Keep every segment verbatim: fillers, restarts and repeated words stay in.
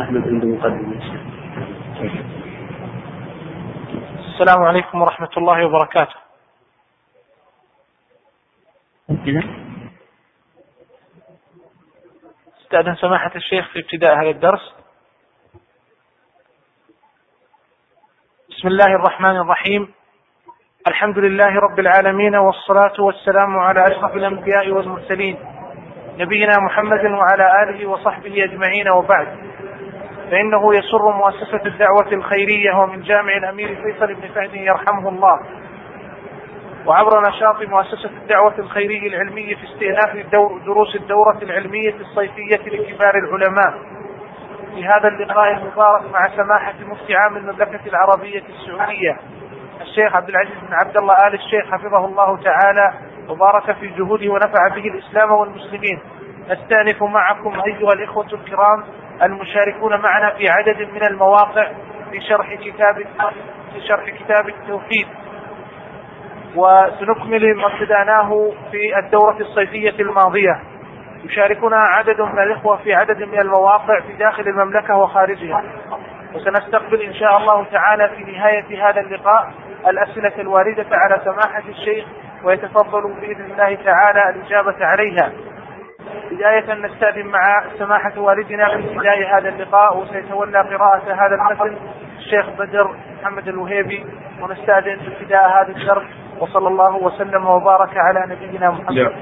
أحمد عنده مقدمة. السلام عليكم ورحمة الله وبركاته. كده استأذن سماحة الشيخ في ابتداء هذا الدرس. بسم الله الرحمن الرحيم. الحمد لله رب العالمين، والصلاة والسلام على أشرف الأنبياء والمرسلين نبينا محمد وعلى آله وصحبه أجمعين، وبعد، فإنه يسر مؤسسة الدعوة الخيرية ومن جامع الأمير فيصل بن فهد يرحمه الله، وعبر نشاط مؤسسة الدعوة الخيرية العلمية في استئناف الدور دروس الدورة العلمية الصيفية لكبار العلماء، في هذا اللقاء المبارك مع سماحة مفتي عام المملكة العربية السعودية الشيخ عبد العزيز بن عبد الله آل الشيخ حفظه الله تعالى وبارك في جهوده ونفع به الإسلام والمسلمين. نستأنف معكم أيها الإخوة الكرام المشاركون معنا في عدد من المواقع في شرح كتاب في شرح كتاب التوحيد، وسنكمل ما ابتدأناه في الدورة الصيفية الماضية. يشاركنا عدد من الإخوة في عدد من المواقع في داخل المملكة وخارجها، وسنستقبل إن شاء الله تعالى في نهاية هذا اللقاء الأسئلة الواردة على سماحة الشيخ، ويتفضل بإذن الله تعالى الإجابة عليها. بداية نستأذن مع سماحة والدنا في بداية هذا اللقاء، وسيتولى قراءة هذا المتن الشيخ بدر محمد الوهيبي، ونستأذن في ابتداء هذا الدرس. وصلى الله وسلم وبارك على نبينا محمد.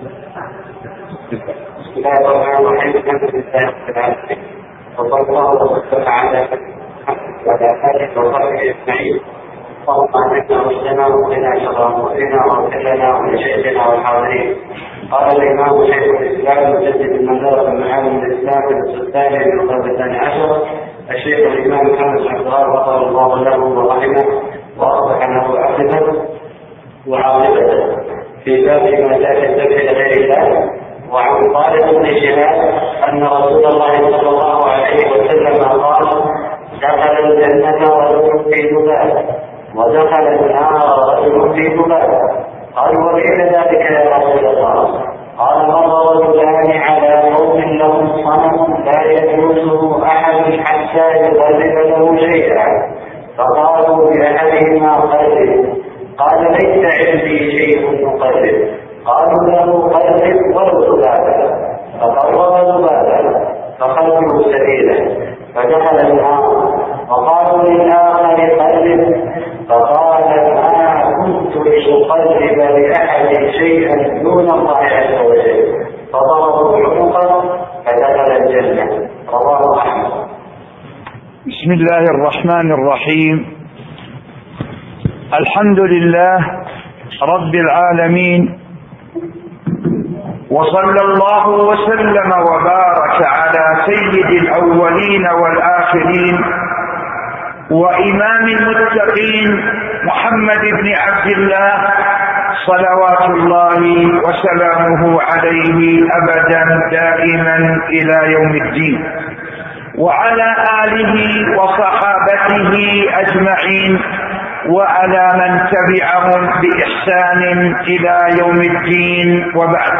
بسم الله الرحمن الرحيم. الحمد لله رب العالمين، وصلى الله وسلم على وعلى آله وصحبه أجمعين. اللهم اهدنا واهدنا وقنا شر انفسنا واغفر لنا ولشيخنا والحاضرين. قال الإمام شيخ الإسلام مجدد المنظرة من معالم الإسلام في النصف الثاني من القرن الثاني عشر الشيخ الإمام محمد بن عبد الوهاب غفر الله له ورحمه وأصلح له عاقبته وعاقبته في باب ما جاء في الذبح لغير الله. وعن طالب بن شهاب أن رسول الله صلى الله عليه وسلم قال: دخل الجنة رجل في ذباب ودخل النار رجل في ذباب. قال: وكيف ذلك يا رسول الله؟ قال: مر رجلان على قوم لهم صنم لا يجوزه أحد حتى يقرب له شيئا، فقالوا لأحدهما: قرب. قال: ليس عندي شيء مقرب. قالوا له: قرب ولو ذبابا. فقرب ذبابا فخرجوا سبيله فدخل النار. وقالوا للآخر: قرب. فقال: ما كنت لأقرب لأحد شيئا دون الله عز وجل. فضربوا عنقه فدخل الجنة. رواه أحمد. بسم الله الرحمن الرحيم. الحمد لله رب العالمين، وصلى الله وسلم وبارك على سيد الأولين والآخرين وإمام المتقين محمد بن عبد الله صلوات الله وسلامه عليه أبدا دائما إلى يوم الدين، وعلى آله وصحابته أجمعين، وعلى من تبعهم بإحسان إلى يوم الدين، وبعد.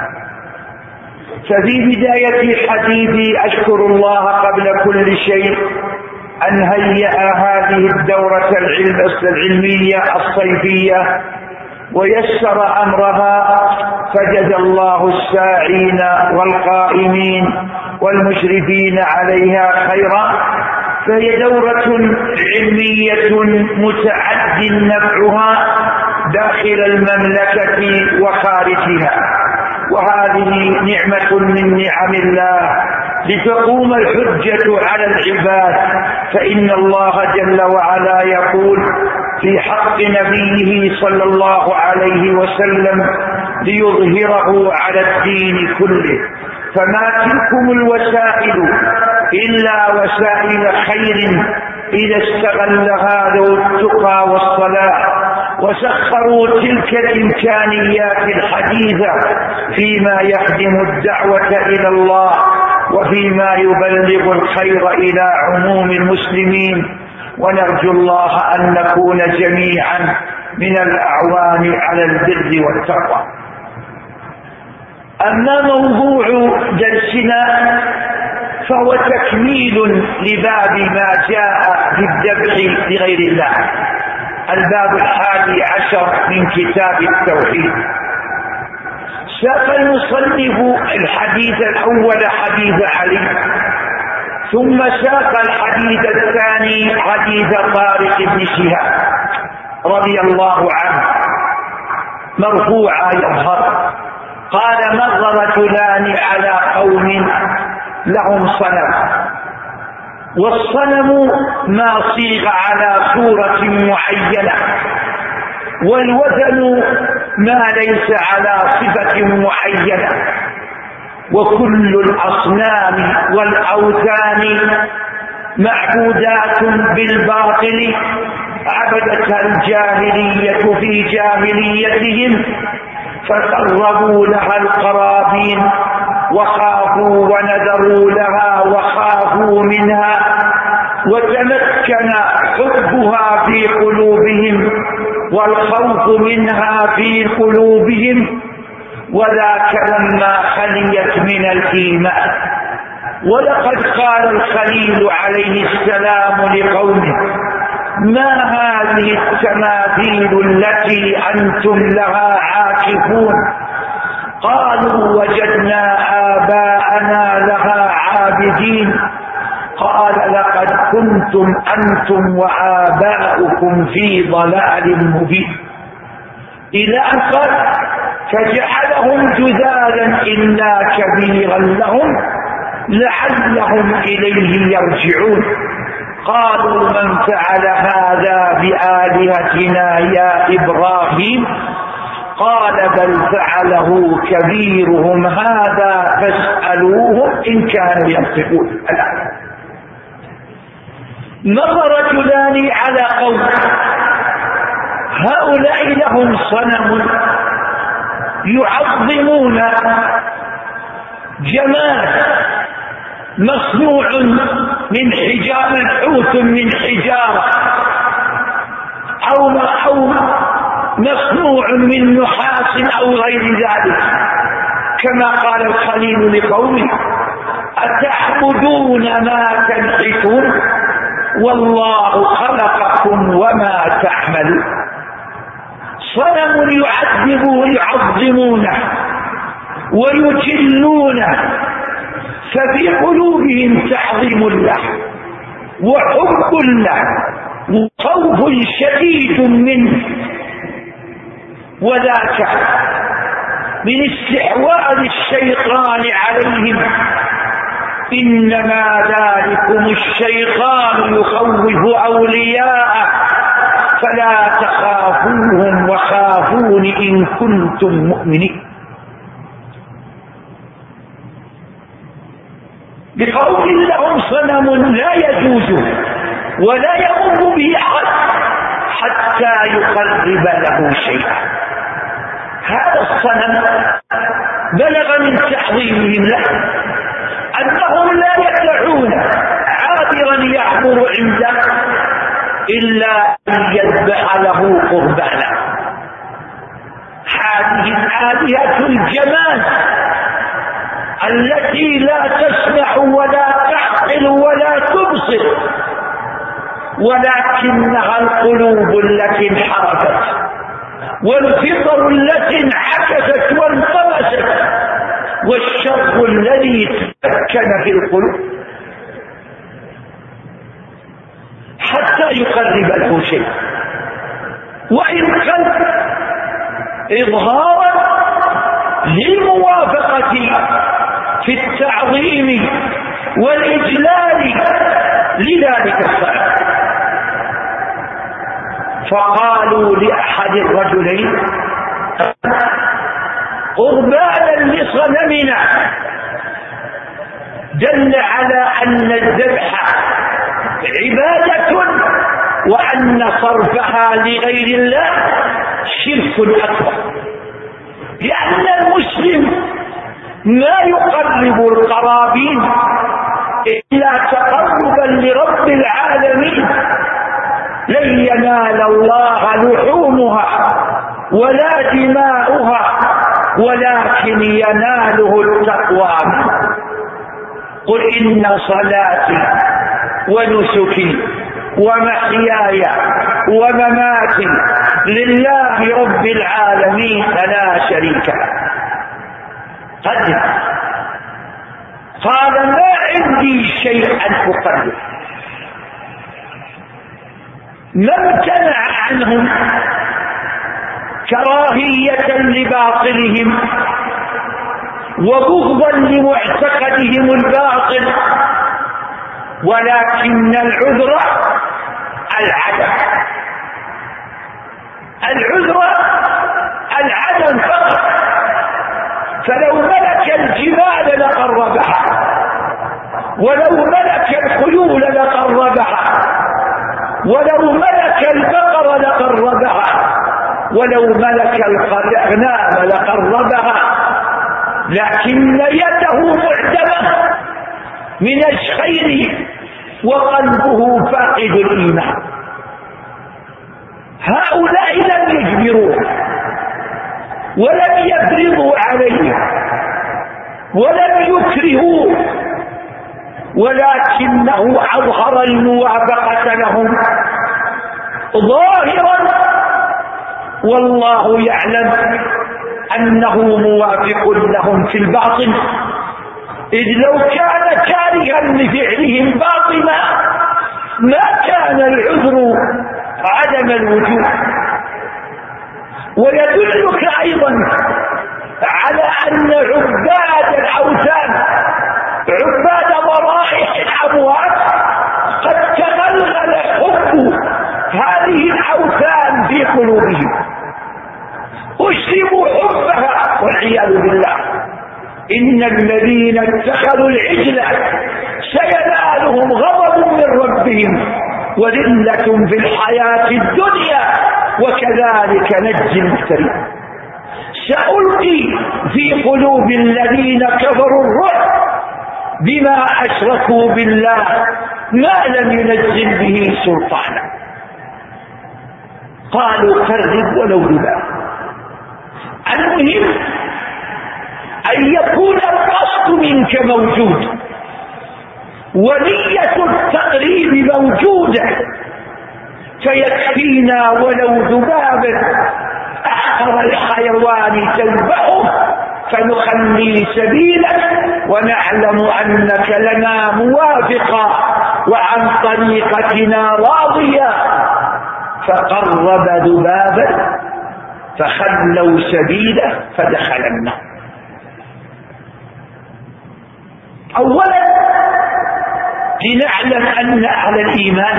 ففي بداية حديثي أشكر الله قبل كل شيء أن هيأ هذه الدورة العلمية الصيفية ويسر أمرها، فجزى الله الساعين والقائمين والمشرفين عليها خيرا. فهي دورة علمية متعد نفعها داخل المملكة وخارجها، وهذه نعمة من نعم الله لتقوم الحجة على العباد. فإن الله جل وعلا يقول في حق نبيه صلى الله عليه وسلم: ليظهره على الدين كله. فما تلكم الوسائل إلا وسائل خير إذا استغلها ذو التقى والصلاح، وسخروا تلك الإمكانيات الحديثة فيما يخدم الدعوة إلى الله وفيما يبلغ الخير إلى عموم المسلمين. ونرجو الله أن نكون جميعا من الأعوان على البر والتقوى. أما موضوع درسنا فهو تكميل لباب ما جاء بالذبح لغير الله. الباب الحادي عشر من كتاب التوحيد. ساق المصنف الحديث الأول حديث علي، ثم ساق الحديث الثاني حديث طارق بن شهاب رضي الله عنه مرفوعا يظهر. قال: مر رجلان على قوم لهم صنم، والصنم ما صيغ على صورة معينة، والوثن ما ليس على صفة معينة، وكل الأصنام والأوثان معبودات بالباطل عبدتها الجاهلية في جاهليتهم، فقربوا لها القرابين وخافوا ونذروا لها وخافوا منها، وتمكن حبها في قلوبهم والخوف منها في قلوبهم، وذاك لما خليت من الإيمان. ولقد قال الخليل عليه السلام لقومه: ما هذه التماثيل التي أنتم لها عاكفون؟ قالوا: وجدنا آباءنا لها عابدين. قال: لقد كنتم أنتم وآباؤكم في ضلال مبين. إلى أن قال: فجعلهم جذاذا إلا كبيرا لهم لعلهم إليه يرجعون. قالوا: من فعل هذا بآلهتنا يا إبراهيم؟ قال: بل فعله كبيرهم هذا فاسألوهم إن كانوا ينطقون. مر رجلان على قوم، هؤلاء لهم صنم يعظمون جمال مصنوع من حجارة، حوت من حجارة، أو أو مصنوع من نحاس أو غير ذلك، كما قال الخليل لقومه: أتعبدون ما تنحتون والله خلقكم وما تعملون. صنم يعذبون يعظمونه ويجلونه، ففي قلوبهم تعظيم الله وحب له وخوف شديد منه، وذاك من استحواذ الشيطان عليهم. إنما ذلكم الشيطان يخوف أولياءه فلا تخافوهم وخافون إن كنتم مؤمنين. بقول لهم صنم لا يجوز ولا يمر به أحد حتى يقرب له شيئا. هذا الصنم بلغ من تحظيمهم له أنهم لا يدعون عابرا يعبر عنده إلا أن يذبح له قربانا. هذه الآلهة الجمال التي لا تسمع ولا تعقل ولا تبصر، ولكنها القلوب التي انحرفت والفطر التي انعكست وانطمست والشر الذي تمكن في القلوب حتى يقرب له شيء. وإن كان إظهارا للموافقة في التعظيم والإجلال لذلك الصنم. فقالوا لأحد الرجلين: قربانا لصنمنا، دل على أن الذبح عبادة وأن صرفها لغير الله شرك أكبر، لأن المسلم ما يقرب القرابين إلا تقربا لرب العالمين. لن ينال الله لحومها ولا دماؤها ولكن يناله التقوى. قل إن صلاتي ونسكي ومحياي ومماتي لله رب العالمين لا شريك له. قدم. قال ما عندي شيء أن أقدم. ما امتنع عنهم كراهية لباطلهم وبغضا لمعتقدهم الباطل، ولكن العذر العدم. العذر العدم فقط. فلو ملك الجبال لقربها، ولو ملك الخيول لقربها، ولو ملك البقر لقربها، ولو ملك الأغنام لقربها، لكن يده معدمة من الخير وقلبه فاقد الإيمان. هؤلاء لم يجبروه ولم يفرضوا عليه ولم يكرهوه، ولكنه أظهر الموافقة لهم ظاهرا، والله يعلم أنه موافق لهم في الباطن، إذ لو كان كارها لفعلهم باطنا ما كان العذر عدم الوجود. ويدلك أيضا على أن عباد الأوثان، عباد ضرائح الأموات، قد تغلغل حب هذه الأوثان في قلوبهم، أشربوا حبها والعياذ بالله. إن الذين اتخذوا العجل سينالهم غضب من ربهم وذلة في الحياة الدنيا وكذلك نجزي المفترين. سألقي في قلوب الذين كفروا الرعب بما أشركوا بالله ما لم ينزل به سلطانا. قالوا كذب ولو ذباب. المهم أن يكون القصد منك موجود ونية التقريب موجودة، فيكفينا ولو ذبابا أحقر الحيوان تذبحه فنخلي سبيلك ونعلم أنك لنا موافقا وعن طريقتنا راضيا. فقرب ذبابا فخلوا سبيله فدخل النار. أولا لنعلم أن أهل الإيمان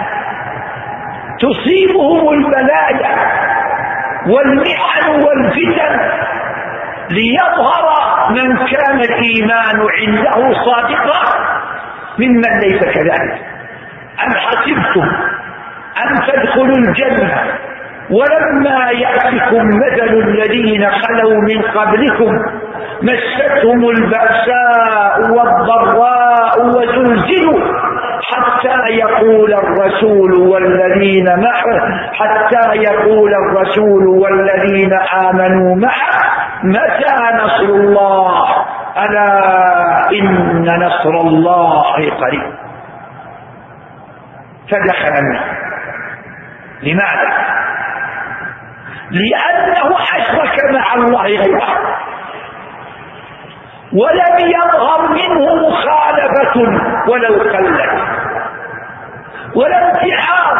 تصيبهم البلايا والمحن والفتن ليظهر من كان الإيمان عنده صادقا ممن ليس كذلك. أم حسبتم أن تدخلوا الجنة ولما يأتكم مثل الذين خلوا من قبلكم مستهم البأساء والضراء وزلزلوا حتى يقول الرسول والذين معه حتى يقول الرسول والذين آمنوا معه متى نصر الله ألا إن نصر الله قريب. فدخل النار. لماذا؟ لأنه أشرك مع الله غيره ولم يظهر منه مخالفة ولو قلت ولا امتحان،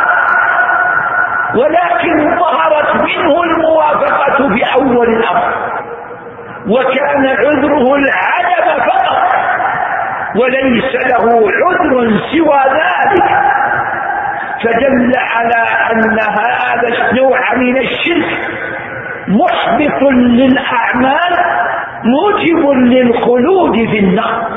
ولكن ظهرت منه الموافقة بأول الأمر، وكان عذره العدم فقط وليس له عذر سوى ذلك. فدل على أن هذا النوع من الشرك محبط للأعمال موجب للخلود في النار،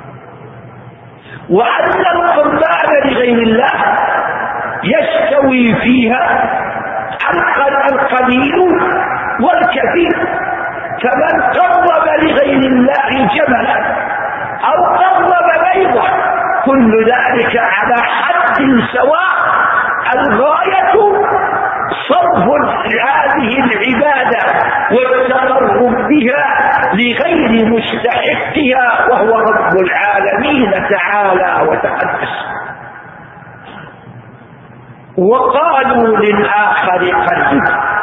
وأن القربان لغير الله يستوي فيها القليل والكثير. فمن قرب لغير الله جملا أو قرب بيضا كل ذلك على حد سواء. الغاية صرف هذه العبادة والتقرب بها لغير مستحقها وهو رب العالمين تعالى وتقدس. وقالوا للآخر قرب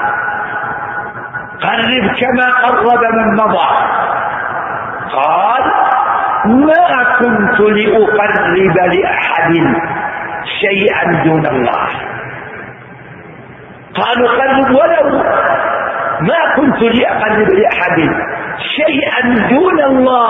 قرب كما قرب من مضى. قال ما كنت لأقرب لأحد شيئا دون الله. قالوا قرب ولو ما كنت لأقرب لأحد شيئا دون الله.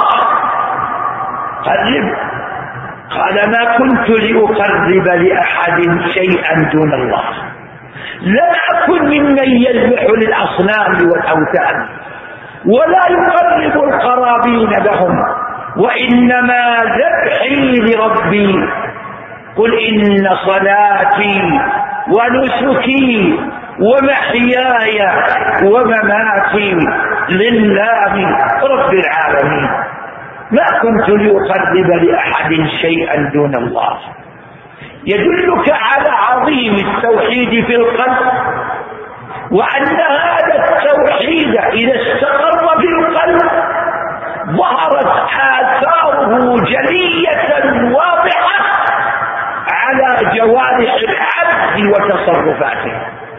قرب قال ما كنت لأقرب لأحد شيئا دون الله. لم أكن ممن يذبح للأصنام والأوثان ولا يقرب القرابين لهم، وإنما ذبحي لربي. قل إن صلاتي ونسكي ومحياي ومماتي لله رب العالمين ما كنت لأقرب لأحد شيئا دون الله. يدلك على عظيم التوحيد في القلب، وأن هذا التوحيد إذا استقر في القلب ظهرت آثاره جلية واضحة على جوارح العبد وتصرفاته.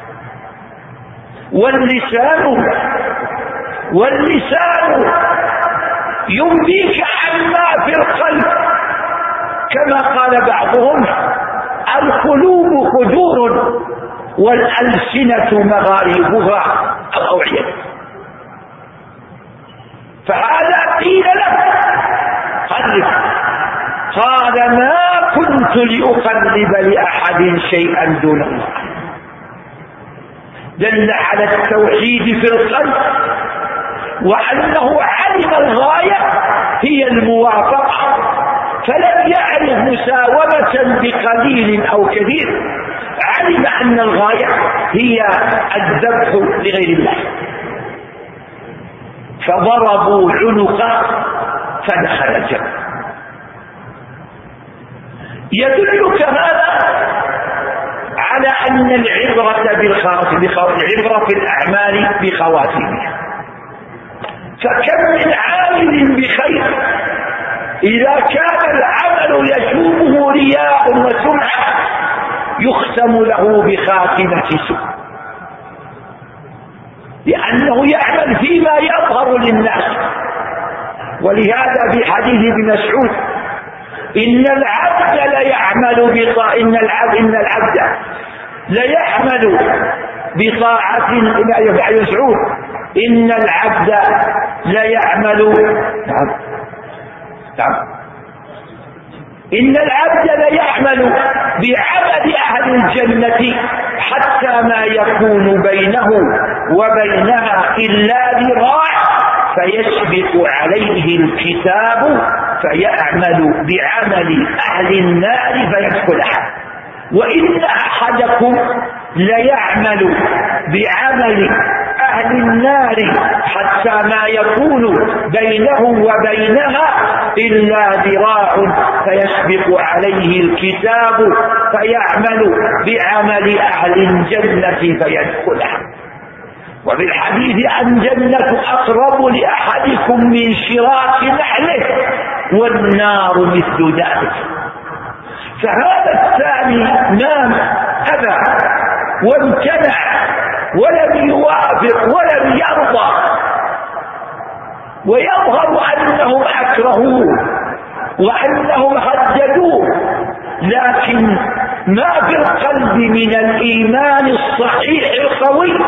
واللسان واللسان ينبيك عما في القلب، كما قال بعضهم القلوب خدور والألسنة مغاربها الأوعية. فهذا قيل له قرب. قال ما كنت لأقرب لأحد شيئا دون الله. دل على التوحيد في القلب، وأنه علم الغاية هي الموافقة، فلم يعرف مساومة بقليل أو كثير، علم أن الغاية هي الذبح لغير الله. فضربوا عنقه فدخل الجنة. يدلك هذا على أن العبرة بالخواتم، العبرة في الأعمال بخواتمها. فكم من عامل بخير إذا كان العمل يشوبه رياء وسمعة يختم له بخاتمة سوء، لأنه يعمل فيما يظهر للناس. ولهذا في حديث ابن مسعود إن العبد ليعمل بطاعة إن العبد إن العبد ليعمل بطاعة ابن مسعود إن العبد ليعمل نعم نعم إن العبد ليعمل بعمل أهل الجنة حتى ما يكون بينه وبينها إلا ذراع فيسبق عليه الكتاب فيعمل بعمل أهل النار فيدخلها. وإن أحدكم ليعمل بعمل أهل النار حتى ما يكون بينه وبينها إلا ذراع فيسبق عليه الكتاب فيعمل بعمل أهل الجنة فيدخلها. وفي الحديث عن جنة أقرب لأحدكم من شراك نعله والنار مثل ذلك. فهذا الثاني نام أبى وامتنع ولم يوافق ولم يرضى، ويظهر أنهم أكرهوه وأنهم هددوه، لكن ما في القلب من الإيمان الصحيح القوي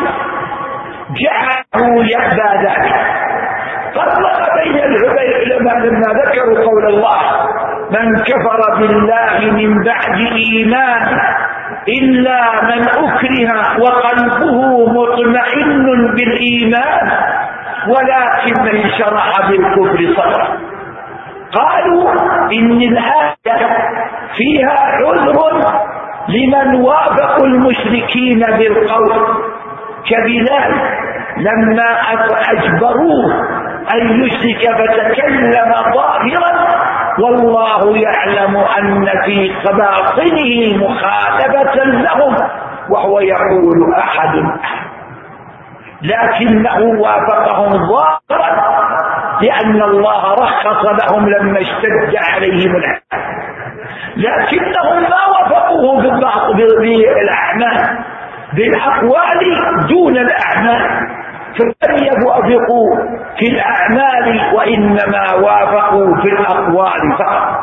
جعله يأبى ذلك. فرق بين العلماء لما ذكروا قول الله من كفر بالله من بعد إيمان إلا من أكره وقلبه مطمئن بالإيمان ولكن من شرح بالكفر صدره. قالوا إن الآية فيها عذر لمن وافقوا المشركين بالقول كبلال لما أجبروه أن يشرك فتكلم ظاهرا والله يعلم أن في باطنه مخالفة لهم وهو يقول أحد، لكنه وافقهم ظاهرا لأن الله رخص لهم لما اشتد عليهم الحال، لكنهم ما وفقوه في البعض بالأعمال، بالأقوال دون الأعمال، فلم يوافقوا في الأعمال وإنما وافقوا في الأقوال فقط.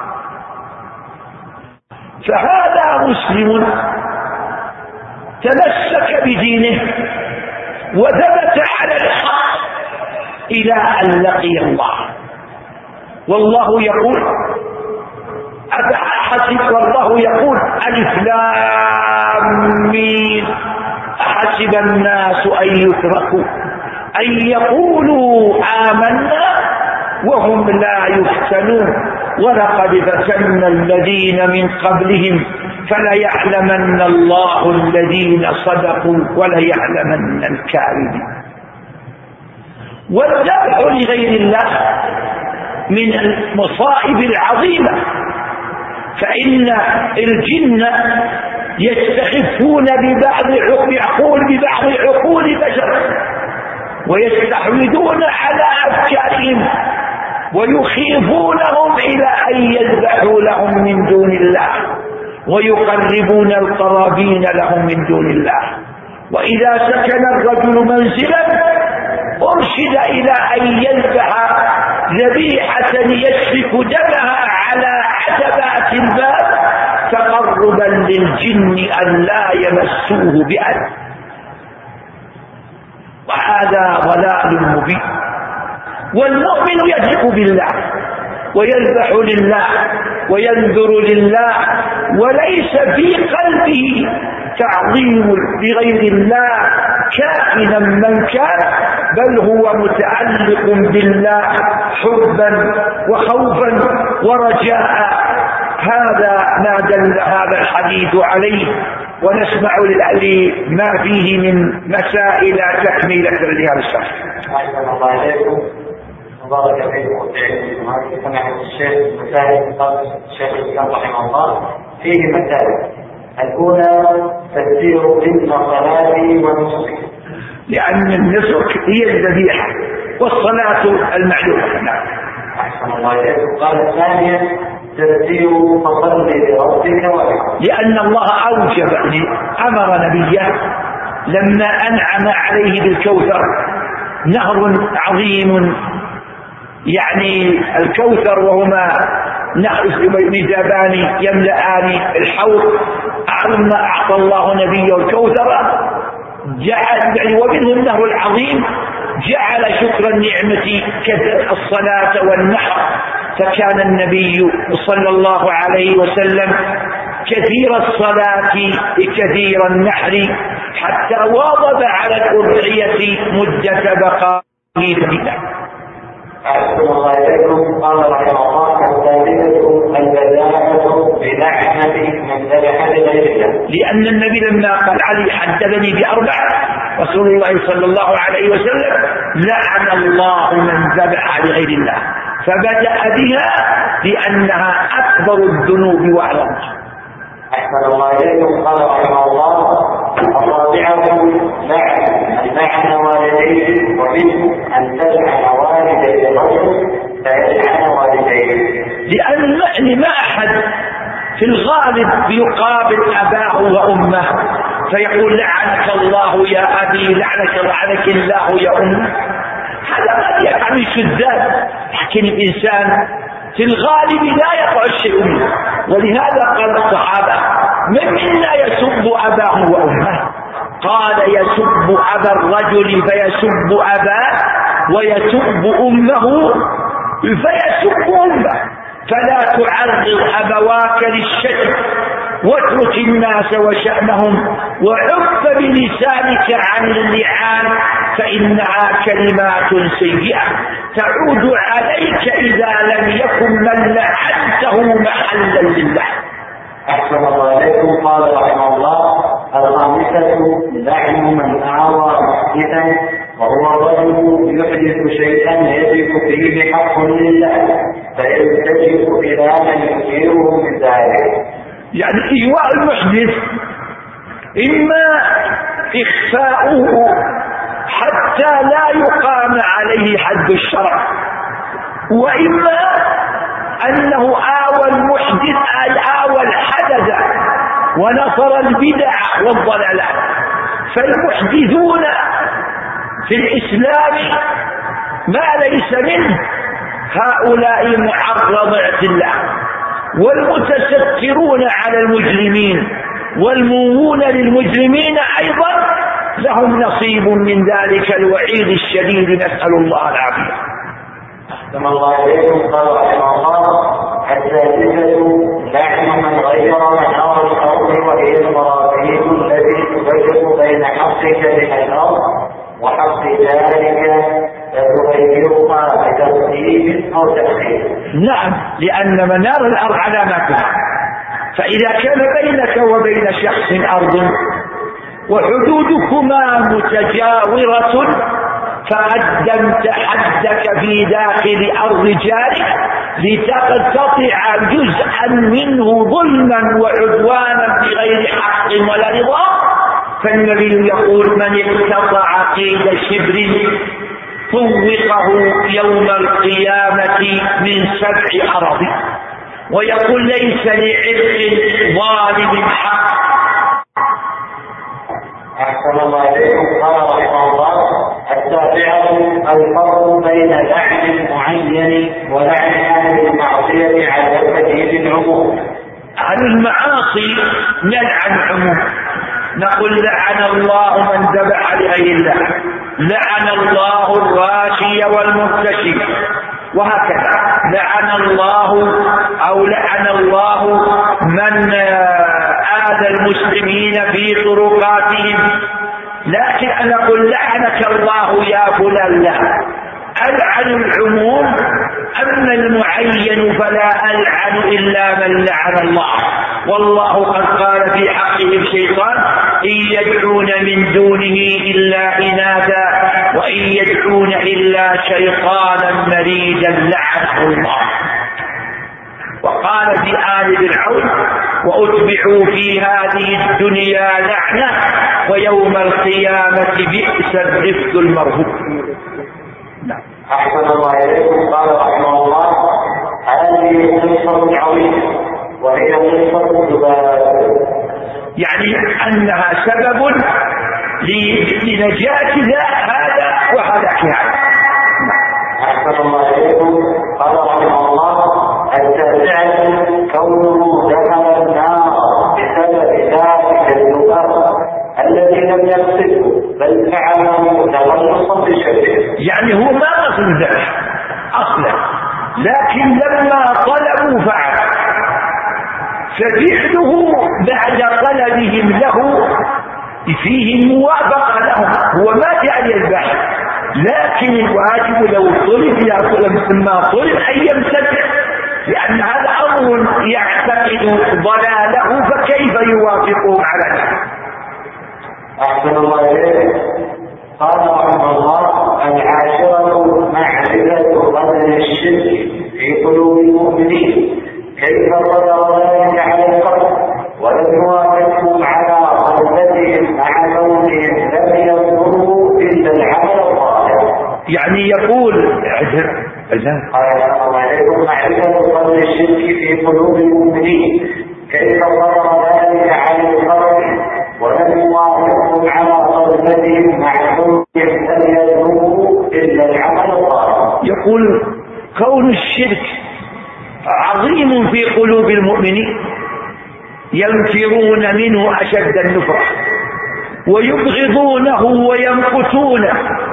فهذا مسلم تمسك بدينه وثبت على الحق إلى أن لقي الله، والله يقول أحسب والله يقول ألف لام ميم أحسب الناس أن يتركوا أن يقولوا آمنا وهم لا يفتنون ولقد فتنا الذين من قبلهم فليعلمن الله الذين صدقوا وليعلمن الكاذبين. والذبح لغير الله من المصائب العظيمة، فإن الجن يستخفون ببعض عقول ببعض عقول البشر ويستحوذون على أفكارهم ويخيفونهم إلى أن يذبحوا لهم من دون الله ويقربون القرابين لهم من دون الله. وإذا سكن الرجل منزلا أرشد إلى أن يذبح ذبيحة يسفك دمها على عتبات الباب تقربا للجن أن لا يمسوه بأذى، وهذا ضلال مبين. والمؤمن يثق بالله ويذبح لله وينذر لله وليس في قلبه تعظيم لغير الله كائنا من كان، بل هو متعلق بالله حبا وخوفا ورجاء. هذا ما دل هذا الحديث عليه، ونسمع ما فيه من مسائل تكميلة لهذا الشرح. الله عليكم وبارك فيكم في سماحة الشيخ. مسائل قال الشيخ الإسلام رحمه الله فيه مسائل. الأولى تفسير ضمن الصلاة والنسك، لأن النسك هي الذبيحة والصلاة المعلومة. أحسن الله عليكم. قال الثانية تفسير فصل لربك وحده، لأن الله أوجب أمر نبيه لما أنعم عليه بالكوثر، نهر عظيم يعني الكوثر وهما ميزابان يملأان الحوض، أعظم ما أعطى الله نبيه الكوثر، جعل يعني ومنهم نهر العظيم، جعل شكر النعمة الصلاة والنحر، فكان النبي صلى الله عليه وسلم كثير الصلاة كثير النحر حتى واظب على الأضحية مدة بقائه فيها. أحسن الله إليكم. قال رحمه الله الثالثة البداءة بلعنة من ذبح لغير الله، لأن النبي لما قال علي حدثني بأربعة رسول الله صلى الله عليه وسلم لعن الله من ذبح لغير الله، فبدأ بها لأنها أكبر الذنوب وأعظمها. أحسن الله إليكم. قال رحمه الله الرابعة لعن لعن والديه، ومنه أن تلعن والدي الرجل فيلعن والديه، لأن ما أحد في الغالب يقابل أباه وأمه فيقول لعنك الله يا أبي، لعنك لعنك الله يا أمه. هذا قد يقع من شذاذ، لكن الإنسان في الغالب لا يقع الشيء منه. ولهذا قال الصحابة من منا يسب أباه وأمه؟ قال يسب أبا الرجل فيسب أباه ويسب أمه فيسب أمه، فلا تعرض أبواك للشتم واترك الناس وشأنهم وعف بلسانك عن اللعان، فإنها كلمات سيئة تعود عليك إذا لم يكن من لعنته محلا لله. أحسن الله إليكم. قال رحمه الله الخامسة لعن من أعطى محدثا، وهو الرجل يحدث شيئا يجب فيه حق لله فيلتجئ إلى من يثيره من ذلك. يعني إيواء المحدث إما إخفاؤه حتى لا يقام عليه حد الشرع، وإما أنه آوى المحدث آوى الحدث ونصر البدع والضلالات. فالمحدثون في الإسلام ما ليس منه هؤلاء معرض اعتلاء، والمتسترون على المجرمين والموون للمجرمين أيضا لهم نصيب من ذلك الوعيد الشديد، نسأل الله العافية. أحسن الله إليكم. قال رحمه الله: السادسة لعن من غير منار الأرض، وهي المراكيب التي تفرق بين حقك من الأرض وحق ذلك فتغيرها بترتيب أو تأخير. نعم، لأن منار الأرض علاماتها، فإذا كان بينك وبين شخص أرض وحدودكما متجاورة فقدمت حدك في داخل أرض جارك لتقتطع جزءا منه ظلما وعدوانا بغير حق ولا رضا، فالنبي يقول: من اقتطع قيد شبر طوقه يوم القيامة من سبع أراضي. ويقول: ليس لعرق ظالم حق. أحسن الله إليكم. قال رحمه الله: التابعة الفرق بين لعن معين ولعن أهل المعصية على سبيل العموم. عن المعاصي نلعن عموم، نقول: لعن الله من ذبح لغير الله، لعن الله الراشي والمرتشي، وهكذا. لعن الله أو لعن الله من آذى المسلمين في طرقاتهم. لكن أنا أقول: لعنك الله يا فلان، لا، ألعن العموم. أما المعين فلا ألعن إلا من لعن الله، والله قد قال في حقه الشيطان: إن يدعون من دونه إلا إناثا وإن يدعون إلا شيطانا مريدا لعنه الله. وقال في آل فرعون: وأتبعوا في هذه الدنيا لعنة ويوم القيامة بئس الرفد المرهوب. أحسن الله إليكم. قال رحمه الله: هذه قصة عظيمة وهي قصة ذباب، يعني أنها سبب لنجاة هذا وهلاك هذا. أحسن الله إليكم. قال رحمه الله: التاسعة كونه دخل النار بسبب ذلك الذباب الذي لم يقصده بل فعله تغلصا بشكله. يعني هو ما قصد الذبح أصلا، لكن لما طلبوا فعل، ففعله بعد طلبهم له فيه موافقة لهم، هو ما جعل يذبح، لكن الواجب لو طلب يا طلب ما طلب أن يمتثل، لأن هذا أمر يعتقد ضلاله، فكيف يوافقهم على ذلك؟ أحسن الله إليك. قال رحمه الله: العاشرة معرفة قدر الشرك في قلوب المؤمنين، كيف قدر ذلك على القلب ولم يوافقهم على قلبهم مع كونهم لم يضروا إلا العمل الظاهر. يعني يقول عذر قال السلام عليكم: معرفة قدر الشرك في قلوب المؤمنين، كيف قدر ذلك على القلب ولم يوافقهم على قلبهم مع كونهم لم يضروا إلا العمل الظاهر. يقول: كون الشرك عظيم في قلوب المؤمنين، ينفرون منه أشد النفرة ويبغضونه ويمقتونه.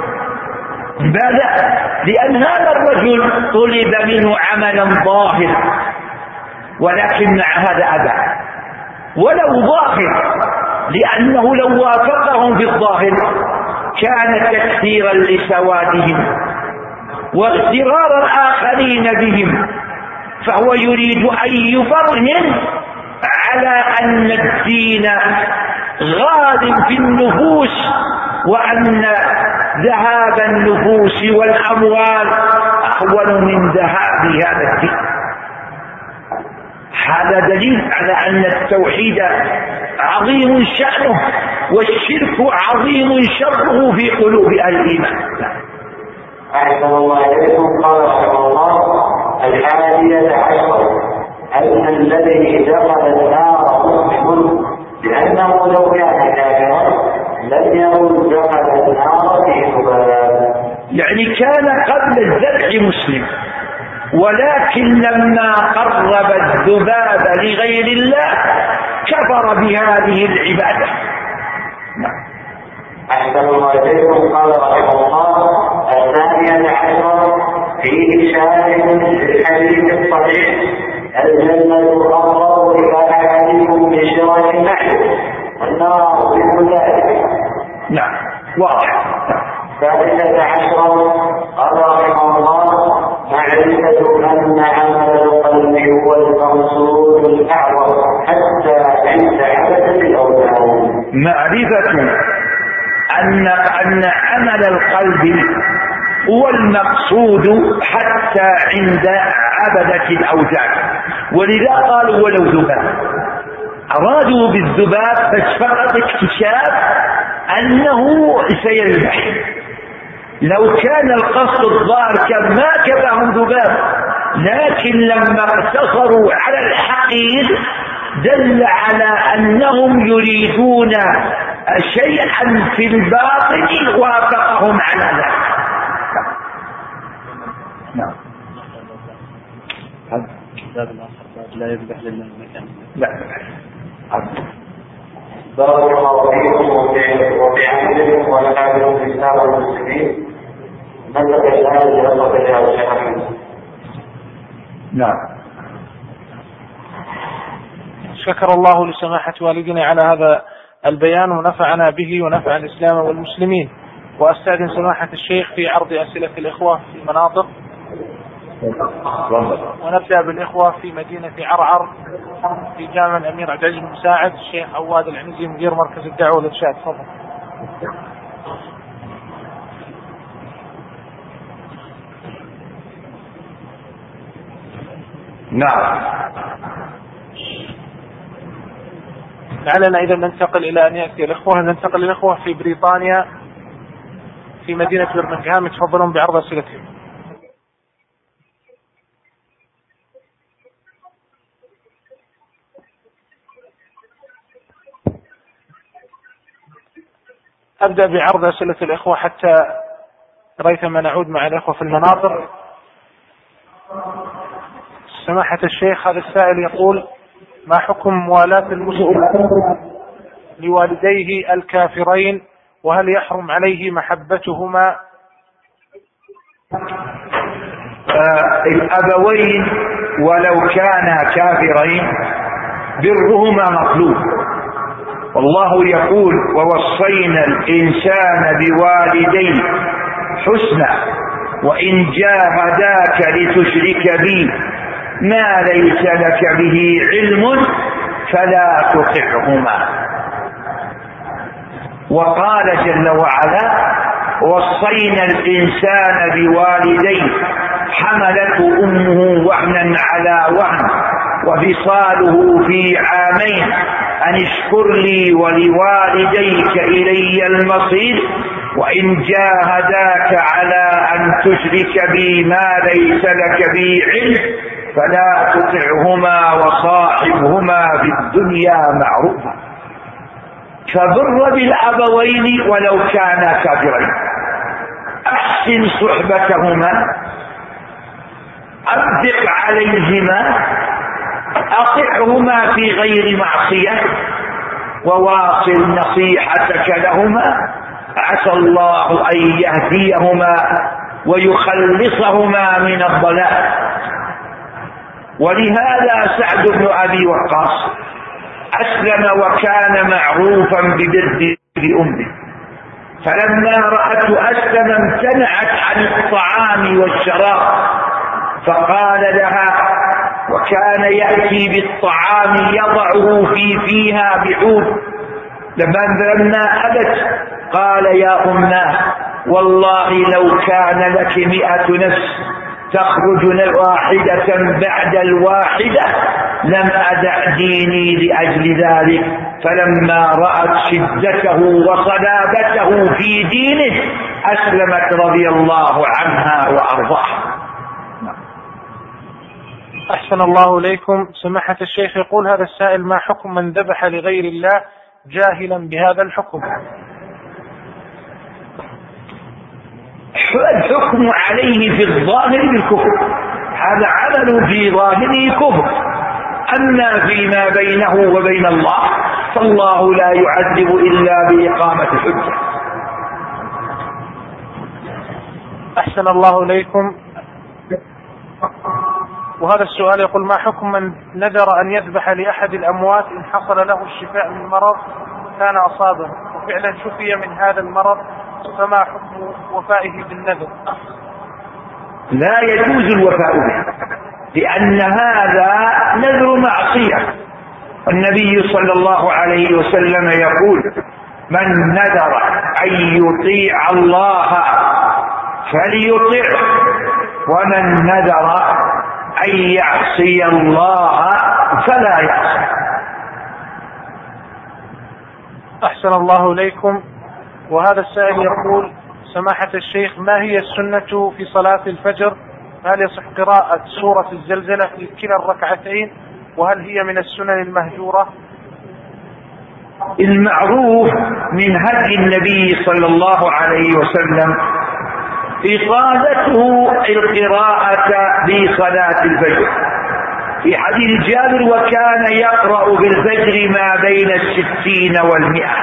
ماذا؟ لأن هذا الرجل طلب منه عملا ظاهر، ولكن مع هذا أبى ولو ظاهر، لأنه لو وافقهم في الظاهر كان تكثيرا لسوادهم واغترار الآخرين بهم، فهو يريد أن يبرهن على أن الدين غالب في النفوس، وأن ذهاب النفوس والأموال أهون من ذهاب هذا الدين. هذا دليل على أن التوحيد عظيم شأنه والشرك عظيم شره في قلوب أهل الإيمان. أحسن الله إليكم. قال رحمه الله: الحادية عشرة أن الذي دخل النار مسلم، لأنه لو كان كافرا لم يكن دخل النار في ذباب. يعني كان قبل الذبح مسلم، ولكن لما قرب الذباب لغير الله كفر بهذه العبادة. أحسن الله إليكم. قال رحمه الله: الثانية عشرة فيه شاهد للحديث الصحيح: الجنة أقرب إلى أحدكم من شراك النحل والنار مثل ذلك. نعم واضح. الثالثة عشرة قال رحمه الله: معرفة أن عمل القلب هو المقصود الأعظم حتى عند عبدة الأوثان. معرفة أن أن عمل القلب هو المقصود حتى عند عبدة الأوثان، ولذا قالوا ولو ذباب، أرادوا بالذباب بس فقط اكتشاف أنه سيذبح. لو كان القصد الظاهر كان ما كفاهم ذباب، لكن لما اقتصروا على الحقير دل على أنهم يريدون شيئا في الباطن وافقهم على ذلك. نعم. باب الآخر لا يذبح لله مكان. لا. بارك الله فيكم وفي عملكم ونفعكم في إسلام المسلمين. نزل الآية لأصل إليها الشيخ. نعم. شكر الله لسماحة والدنا على هذا البيان ونفعنا به ونفع الإسلام والمسلمين. وأستأذن سماحة الشيخ في عرض أسئلة الإخوة في المناطق، ونبدأ بالإخوة في مدينة عرعر في جامع الأمير عبد العزيز بن مساعد. الشيخ عواد العنزي مدير مركز الدعوة والإرشاد، تفضل. نعم. لعلنا إذا ننتقل إلى أن يأتي الإخوة، ننتقل إلى الإخوة في بريطانيا في مدينة برمنغهام، يتفضلون بعرض أسئلتهم. أبدأ بعرض أسئلة الإخوة حتى ريثما نعود مع الإخوة في المناظر. سماحة الشيخ، هذا السائل يقول: ما حكم موالاة المسلم لوالديه الكافرين، وهل يحرم عليه محبتهما؟ آه الأبوين ولو كانا كافرين برهما مطلوب، والله يقول: ووصينا الإنسان بوالديه حسنا وإن جاهداك لتشرك بي ما ليس لك به علم فلا تطعهما. وقال جل وعلا: وصينا الإنسان بوالديه حملته أمه وهنا على وهن وفصاله في عامين أن اشكر لي ولوالديك إلي المصير وإن جاهداك على أن تشرك بي ما ليس لك به علم فلا تطعهما وصاحبهما في الدنيا معروفا. فبر بالأبوين ولو كانا كافرين، أحسن صحبتهما، أنفق عليهما، أطعهما في غير معصية، وواصل نصيحتك لهما، عسى الله أن يهديهما ويخلصهما من الضلال. ولهذا سعد بن أبي وقاص أسلم وكان معروفا ببر أمه، فلما رأته أسلم امتنعت عن الطعام والشراب فقال لها، وكان يأتي بالطعام يضعه في فيها بعود، لما أبت قال: يا أماه والله لو كان لك مئة نفس تخرج واحدة بعد الواحدة لم أدع ديني لأجل ذلك. فلما رأت شدته وصلابته في دينه أسلمت رضي الله عنها وأرضاها. أحسن الله إليكم. سماحة الشيخ يقول هذا السائل: ما حكم من ذبح لغير الله جاهلا بهذا الحكم؟ الحكم عليه في الظاهر بالكفر، هذا عمل في ظاهره كفر، أما فيما بينه وبين الله فالله لا يعذب إلا بإقامة الحجة. أحسن الله إليكم. وهذا السؤال يقول: ما حكم من نذر أن يذبح لأحد الأموات إن حصل له الشفاء من مرض كان أصابه وفعلا شفي من هذا المرض، فما حكم وفائه بالنذر؟ لا يجوز الوفاء به، لأن هذا نذر معصية. النبي صلى الله عليه وسلم يقول: من نذر أن يطيع الله فليطيعه، ومن نذر أن يعصي الله فلا يعصي. أحسن الله إليكم. وهذا السائل يقول: سماحة الشيخ، ما هي السنة في صلاة الفجر؟ هل يصح قراءة سورة الزلزلة في كلا الركعتين؟ وهل هي من السنن المهجورة؟ المعروف من هدي النبي صلى الله عليه وسلم إطالته القراءة في صلاة الفجر. في حديث جابر: وكان يقرأ بالفجر ما بين الستين والمئة.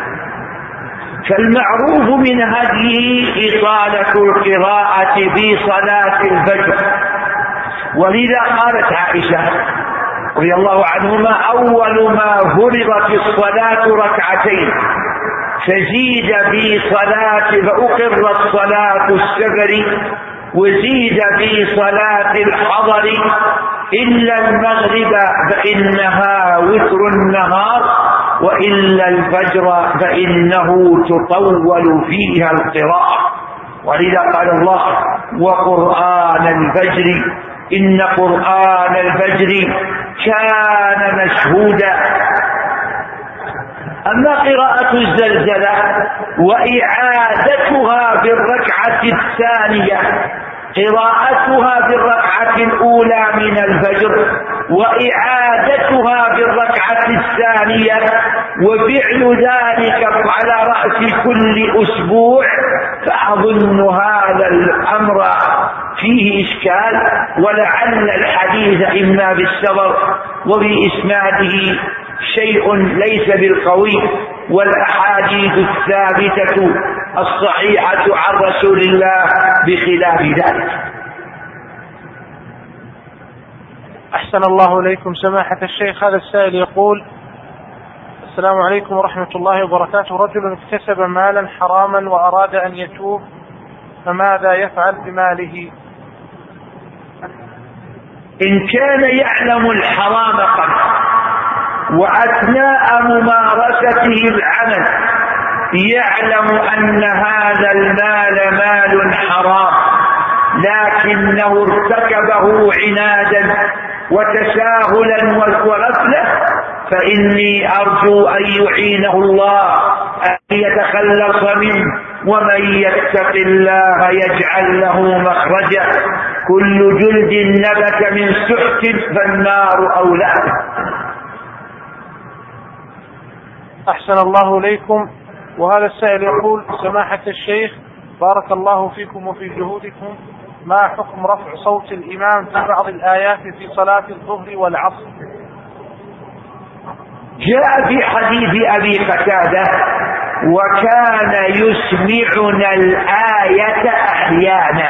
فالمعروف من هديه إطالة القراءة في صلاة الفجر، ولذا قالت عائشة رضي الله عنهما: أول ما فرضت الصلاة ركعتين، فزيد في صلاة فأقرت صلاة السفر، وزيد في صلاة الحضر إلا المغرب فإنها وتر النهار، وإلا الفجر فإنه تطول فيها القراءة. ولذا قال الله: وقرآن الفجر إن قرآن الفجر كان مشهودا. أما قراءة الزلزلة وإعادتها في الركعة الثانية، قراءتها في الركعة الأولى من الفجر وإعادتها في الركعة الثانية وفعل ذلك على رأس كل أسبوع، فأظن هذا الأمر فيه إشكال، ولعل الحديث إما بالسبر وبإسناده شيء ليس بالقوي، والأحاديث الثابتة الصحيحة عن رسول الله بخلاف ذلك. أحسن الله إليكم. سماحة الشيخ، هذا السائل يقول: السلام عليكم ورحمة الله وبركاته. رجل اكتسب مالا حراما وأراد أن يتوب، فماذا يفعل بماله؟ إن كان يعلم الحرام قبل وأثناء ممارسته العمل يعلم أن هذا المال مال حرام، لكنه ارتكبه عنادا وتساهلا وغفلة، فإني أرجو أن يعينه الله أن يتخلص منه، ومن يتق الله يجعل له مخرجا، كل جلد نبت من سحت فالنار أولى. أحسن الله إليكم. وهذا السائل يقول: سماحة الشيخ، بارك الله فيكم وفي جهودكم، ما حكم رفع صوت الإمام في بعض الآيات في صلاة الظهر والعصر؟ جاء في حديث أبي قتادة: وكان يسمعنا الآية أحيانا،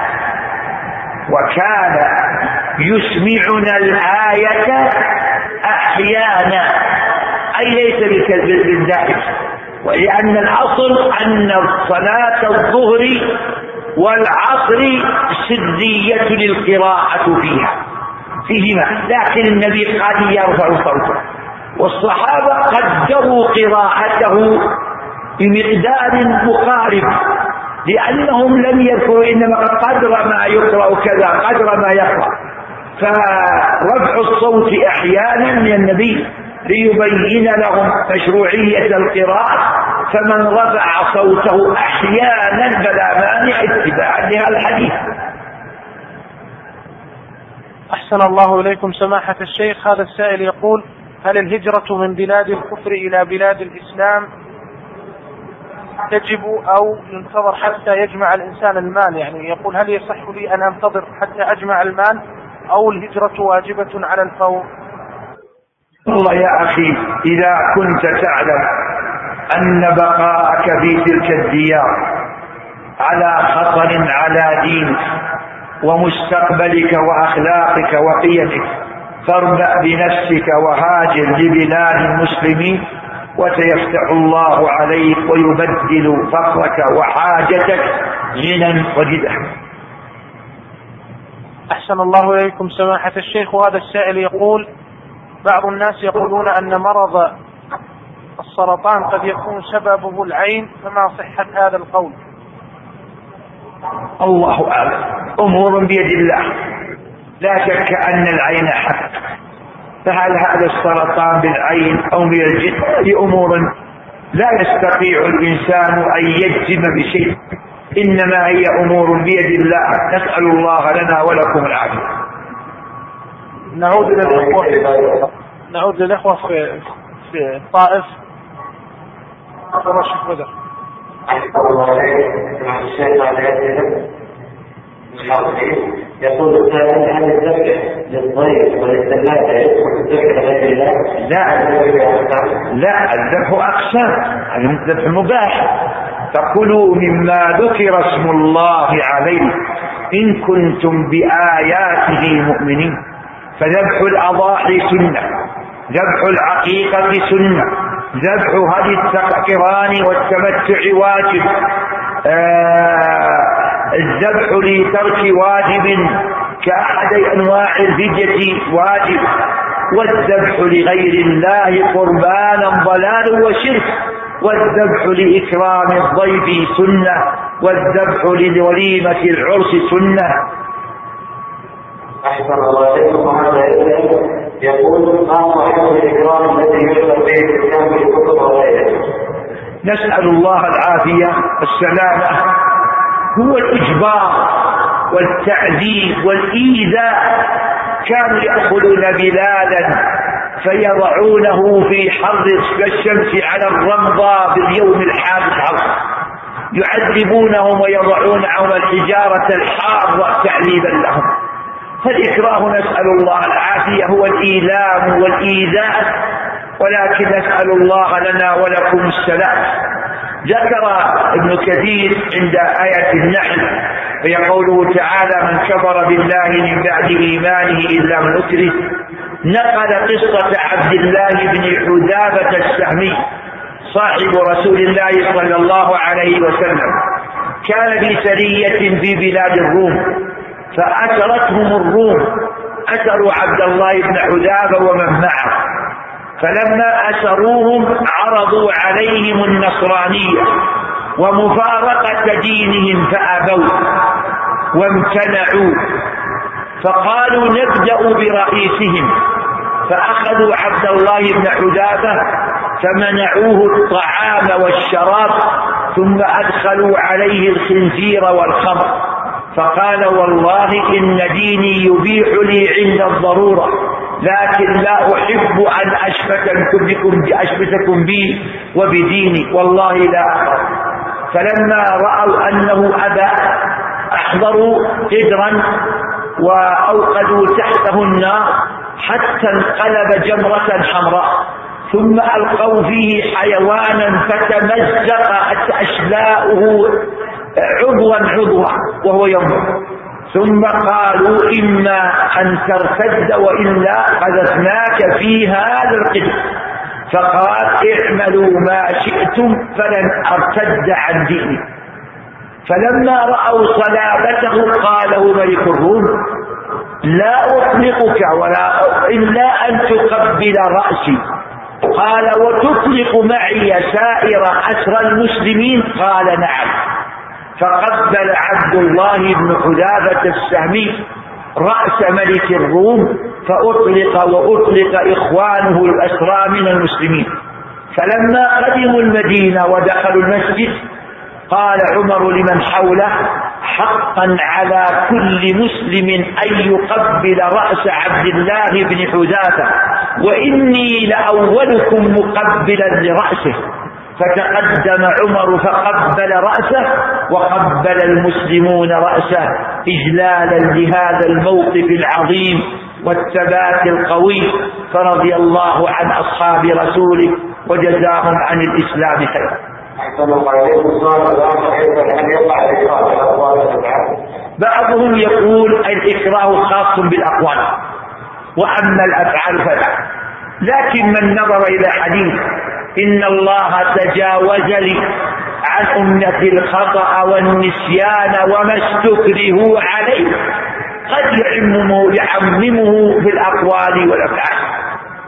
وكان يسمعنا الآية أحيانا، أي ليس بالذات، ولأن الأصل أن صلاة الظهر والعصر سرية للقراءة فيها فيهما، لكن النبي قد يرفع صوته، والصحابة قدروا قراءته بمقدار مقارب، لأنهم لم يذكروا إنما قدر ما يقرأ كذا قدر ما يقرأ، فرفع الصوت أحيانا من النبي ليبين لهم مشروعية القراءة، فمن رفع صوته أحيانا فلا مانع اتباعا لهذا الحديث. أحسن الله إليكم سماحة الشيخ. هذا السائل يقول: هل الهجرة من بلاد الكفر إلى بلاد الإسلام تجب أو ينتظر حتى يجمع الإنسان المال؟ يعني يقول: هل يصح لي أن أنتظر حتى أجمع المال أو الهجرة واجبة على الفور؟ والله يا أخي، إذا كنت تعلم أن بقاءك في تلك الديار على خطر على دينك ومستقبلك وأخلاقك وقيمك، فاربأ بنفسك وهاجر لبلاد المسلمين وسيفتح الله عليك ويبدل فقرك وحاجتك غنى وجدا. أحسن الله إليكم سماحة الشيخ. وهذا السائل يقول: بعض الناس يقولون أن مرض السرطان قد يكون سببه العين، فما صحة هذا القول؟ الله أعلم، أمور بيد الله، لا شك أن العين حق، فهل هذا السرطان بالعين أو من الجن؟ هذه أمور لا يستطيع الإنسان أن يجزم بشيء، إنما هي أمور بيد الله، نسأل الله لنا ولكم العافية. نعود للإخوة نعود للإخوة في في الطائف. الشيخ بدر. يقول السائل: هل الذبح للضيف وللثلاثة يدخل الذبح لغير الله؟ لا لا، الذبح أقسام. الذبح مباح، فكلوا مما ذكر اسم الله عليه إن كنتم بآياته مؤمنين. فذبح الأضاحي سنة، ذبح العقيقة سنة، ذبح هدي القران والتمتع واجب، آه الذبح لترك واجب كأحد أنواع الفدية واجب، والذبح لغير الله قربانا ضلال وشرك، والذبح لإكرام الضيف سنة، والذبح لوليمة العرس سنة. أحسن الله إليكم. هذا يقول: ما صحة الإكرام الذي يشرع به الإسلام بالكتب وغيره؟ نسأل الله العافية والسلامة. هو الإجبار والتعذيب والإيذاء. كانوا يأخذون بلالا فيضعونه في حر الشمس على الرمضة باليوم الحادث عشر، يعذبونهم ويضعونهم الحجارة الحارة تعذيبا لهم. فالإكراه نسأل الله العافية هو الإيلام والإيذاء، ولكن نسأل الله لنا ولكم السلام. ذكر ابن كثير عند آية النحل في قوله تعالى: من كفر بالله من بعد إيمانه إلا من أكره، نقل قصة عبد الله بن حذافة السهمي صاحب رسول الله صلى الله عليه وسلم. كان في سرية في بلاد الروم، فأسرتهم الروم، أسروا عبد الله بن حذافة ومن معه، فلما أسروهم عرضوا عليهم النصرانية ومفارقة دينهم فأبوا وامتنعوا، فقالوا نبدأ برئيسهم، فأخذوا عبد الله بن حذافة فمنعوه الطعام والشراب، ثم أدخلوا عليه الخنزير والخمر، فقال: والله إن ديني يبيح لي عند الضرورة، لكن لا أحب أن أشبككم بكم أشبككم بي وبديني، والله لا أخاف. فلما رأوا أنه أبى أحضروا قدرا وأوقدوا تحته النار حتى انقلب جمرة حمراء، ثم ألقوا فيه حيوانا فتمزق أشلاؤه عضوا عضوا وهو ينظر، ثم قالوا: إما أن ترتد وإلا قذفناك في هذا القدر. فقال: اعملوا ما شئتم فلن أرتد عن ديني. فلما رأوا صلابته قاله ملك الروم: لا أطلقك ولا إلا أن تقبل رأسي. قال: وتطلق معي سائر أسرى المسلمين؟ قال: نعم. فقبل عبد الله بن حذافة السهمي رأس ملك الروم، فأطلق وأطلق إخوانه الأسرى من المسلمين. فلما قدموا المدينة ودخلوا المسجد قال عمر لمن حوله: حقا على كل مسلم أن يقبل رأس عبد الله بن حذافة، وإني لأولكم مقبلا لرأسه. فتقدم عمر فقبل رأسه، وقبل المسلمون رأسه إجلالا لهذا الموقف العظيم والثبات القوي. فرضي الله عن أصحاب رسوله وجزاهم عن الإسلام خيرا. بعضهم يقول الإكراه خاص بالأقوال، وأما الأفعال فلا. لكن من نظر إلى حديث إن الله تجاوز لي عن أمتي الخطأ والنسيان وما استكرهوا عليه، قد يعممه يعممه بالأقوال والأفعال.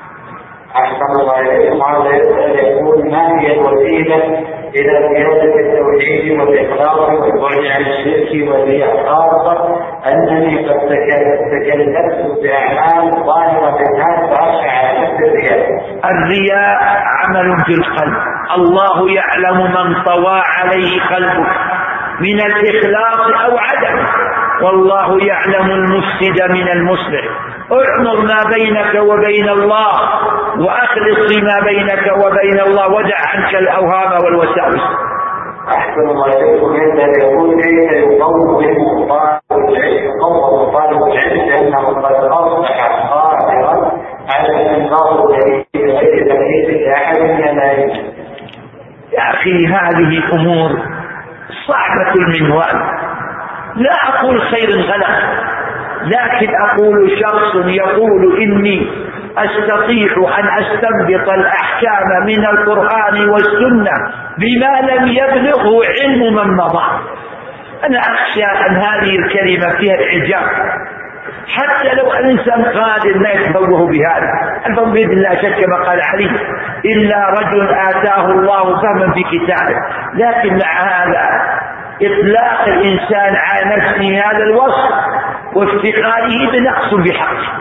أحسن الله إليكم. هذا يقول: ما هي الوسيلة إلى زيادة التوحيد والإخلاص والبعد عن الشرك والرياء، خاصة أنني قد تكلفت بأعمال ظاهرة في الناس فأخشى على نفس الرياء. الرياء عمل في القلب، الله يعلم من طوى عليه قلبك من الإخلاص أو عدمه، والله يعلم المفسد من المصلح. اعمر ما بينك وبين الله، وأخلص فيما بينك وبين الله، ودع عنك الأوهام والوساوس. أحسن الله إليكم. يسأل يقول: كيف يقوم طالب العلم يقوم طالب العلم لأنه قد أصبح قادرا على الإنظار بغير تمييز لأحد من الناس؟ يا أخي هذه أمور صعبة المنوال. لا أقول خير غلط، لكن أقول شخص يقول إني أستطيع أن أستنبط الأحكام من القرآن والسنة بما لم يبلغه علم من مضى. أنا أخشى أن هذه الكلمة فيها الإعجاب، حتى لو الإنسان قادر لا يتفوه بهذا. الفهم بإذن الله شك ما قال عليه: إلا رجل آتاه الله فهما في كتابه. لكن مع هذا إطلاق الإنسان على نفسه هذا الوصف وافتقاره بنقص بحقه.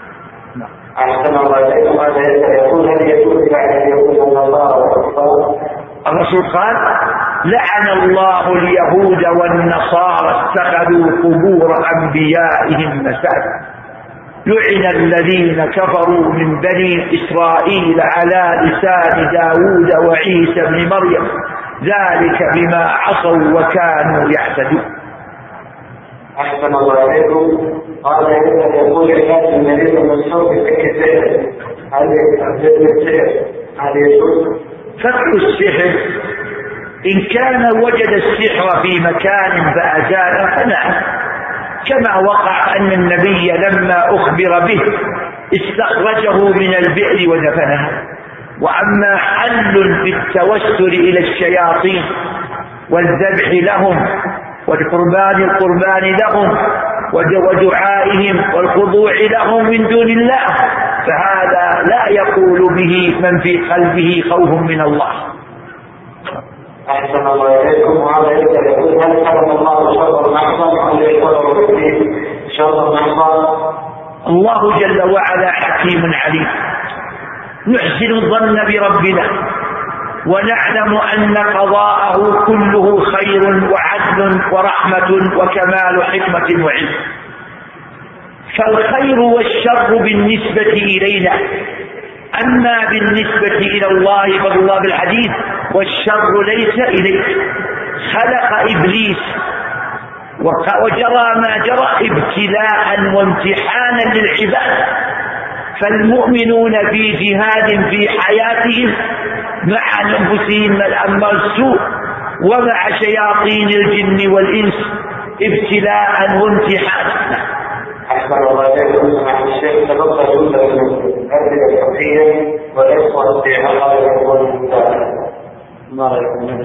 أحسن الله إليكم. هذا يقول: هل يجوز بعد أن يقول الله الرسول قال: لعن الله اليهود والنصارى اتخذوا قبور أنبيائهم مساجد، لعن الذين كفروا من بني إسرائيل على لسان داود وعيسى بن مريم، ذلك بما عصوا وكانوا يعتدون. أحسن الله إليكم. قال: يقول عباد النبي من الصوت فك السحر، هل السحر هل يجوز؟ فك السحر إن كان وجد السحر في مكان فأزاله فنعم، كما وقع أن النبي لما أخبر به استخرجه من البئر ودفنها. وأما حل بالتوسل إلى الشياطين والذبح لهم والقربان القربان لهم ودعائهم والخضوع لهم من دون الله، فهذا لا يقول به من في قلبه خوف من الله. أحسن الله إليكم. وهذا يقول: هل حرم الله شر المحصن أو يقول به شر المحصن؟ الله جل وعلا حكيم عليم، نحسن الظن بربنا ونعلم أن قضاءه كله خير وعدل ورحمة وكمال حكمة وعلم. فالخير والشر بالنسبة إلينا، أما بالنسبة إلى الله فالله بالحديث: والشر ليس إليك. خلق إبليس وجرى ما جرى ابتلاء وامتحانا للعباد، فالمؤمنون في جهاد في حياتهم مع أنفسهم الأمر السوء ومع شياطين الجن والإنس ابتلاء وامتحانا. أحسن الله إليكم. سماحة الشيخ، تفضل جملة من الأدلة الفقهية والإخوة في حقائق والمسائل. ما رأيكم؟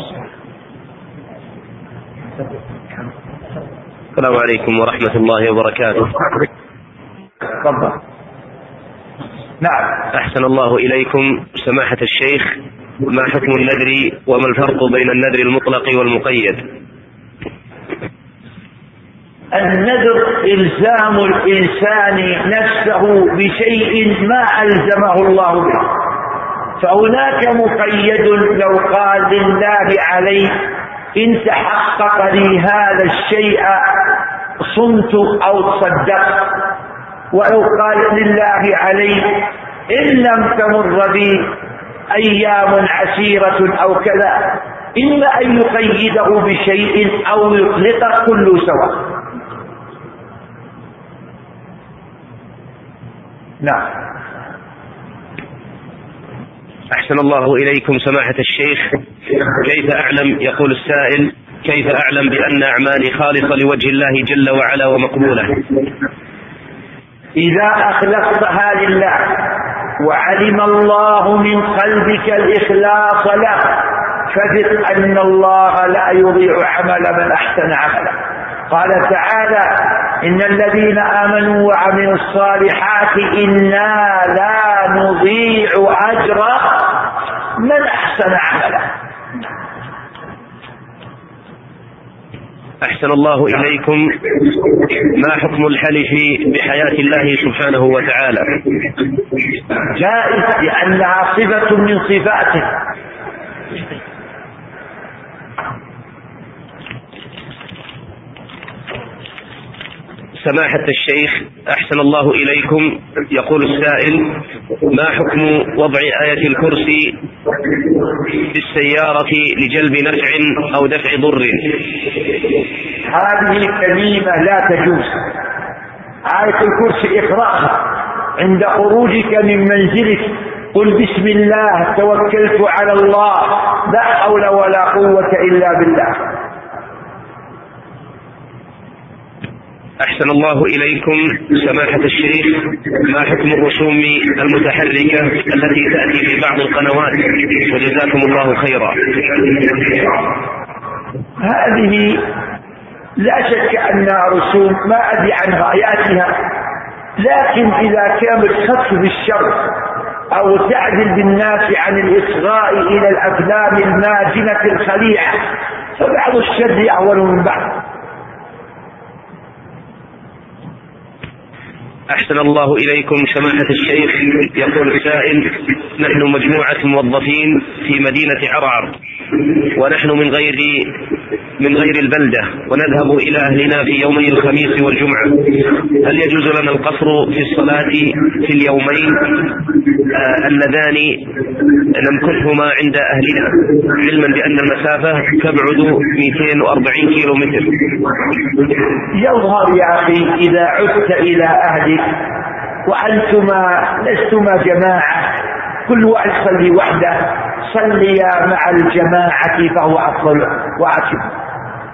السلام عليكم ورحمة الله وبركاته. تفضل. نعم. أحسن الله إليكم سماحة الشيخ، ما حكم النذر وما الفرق بين النذر المطلق والمقيد؟ النذر إلزام الإنسان نفسه بشيء ما ألزمه الله به، فهناك مقيد لو قال لله علي إن تحقق لي هذا الشيء صمت أو تصدقت، ولو قال لله علي إن لم تمر بي أيام عسيرة أو كذا، إما أن يقيده بشيء أو يطلقه، كله سواء. نعم. أحسن الله إليكم سماحة الشيخ، كيف أعلم، يقول السائل، كيف أعلم بأن أعمالي خالصة لوجه الله جل وعلا ومقبولة؟ إذا أخلصتها لله وعلم الله من قلبك الإخلاص له، فثق أن الله لا يضيع عمل من أحسن عملا. قال تعالى: إن الذين آمنوا وعملوا الصالحات إنا لا نضيع أجر من أحسن عملا. أحسن الله إليكم، ما حكم الحلف بحياة الله سبحانه وتعالى؟ جائز، لأنها صفة من صفاته. سماحة الشيخ أحسن الله إليكم، يقول السائل: ما حكم وضع آية الكرسي في السيارة لجلب نفع أو دفع ضر؟ هذه كلمة لا تجوز. آية الكرسي اقرأها عند خروجك من منزلك، قل بسم الله توكلت على الله لا حول ولا قوة إلا بالله. أحسن الله إليكم سماحة الشيخ، ما حكم الرسوم المتحركة التي تأتي في بعض القنوات؟ وجزاكم الله خيرا. هذه لا شك أنها رسوم، ما أدري عن غاياتها، لكن إذا كانت خطف بالشر أو تعدل بالناس عن الإصغاء إلى الأفلام الماجنة الخليعة، فبعض الشر أهون من بعض. أحسن الله إليكم سماحة الشيخ، يقول السائل: نحن مجموعة موظفين في مدينة عرعر، ونحن من غير من غير البلدة، ونذهب إلى أهلنا في يومي الخميس والجمعة. هل يجوز لنا القصر في الصلاة في اليومين آه اللذان نمكثهما عند أهلنا، علما بأن المسافة تبعد مئتين وأربعين كيلو متر؟ يظهر يا أخي إذا عدت إلى أهلك وأنتما لستما جماعة، كل واحد صلي وحده، صليا مع الجماعة فهو أفضل وأتم.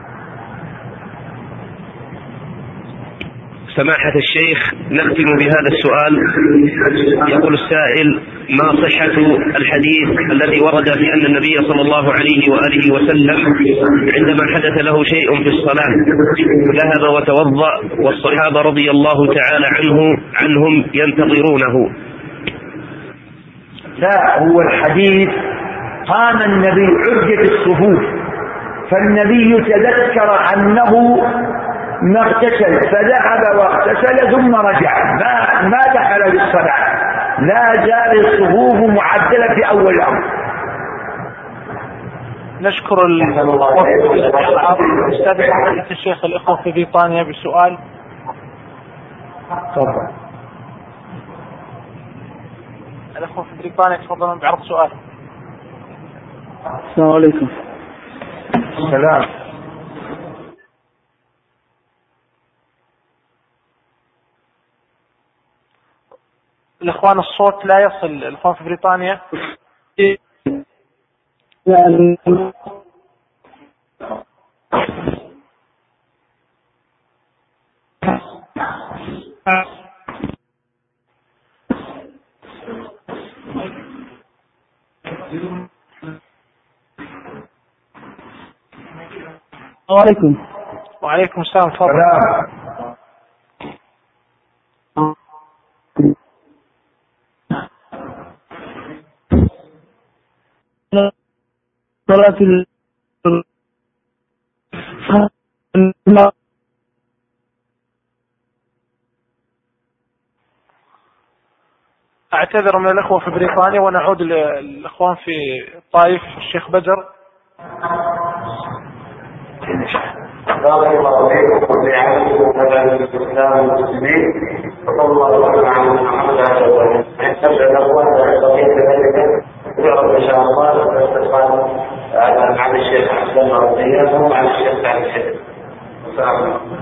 سماحة الشيخ نختم بهذا السؤال، يقول السائل: ما صحة الحديث الذي ورد في أن النبي صلى الله عليه وآله وسلم عندما حدث له شيء في الصلاة ذهب وتوضأ والصحابة رضي الله تعالى عنه عنهم ينتظرونه؟ لا، هو الحديث قام النبي عرجة الصفوف، فالنبي تذكر أنه ما اغتسل فذهب واغتسل ثم رجع، ما, ما دخل بالصلاة، لا زال الصفوف معدلة في أول الأمر. نشكر الأستاذ الشيخ الإخوة في بريطانيا بسؤال. تفضل. الأخوة في بريطانيا تفضلون بعرض سؤال. السلام عليكم. السلام. الإخوان الصوت لا يصل، الإخوان في بريطانيا. وعليكم. وعليكم السلام. تفضل. صلاة ال أعتذر من الأخوة في بريطانيا ونعود للأخوان في الطائف. الشيخ بدر. بارك الله فيكم وبعلمكم وبعلم الإسلام والمسلمين وصلى الله على محمد وعلى آله وصحبه. نبدأ الأخوان بقية ذلك ويعرض إن شاء الله باستقبال مع الشيخ حسن مرضية ومع الشيخ سعد الشيخ. السلام عليكم.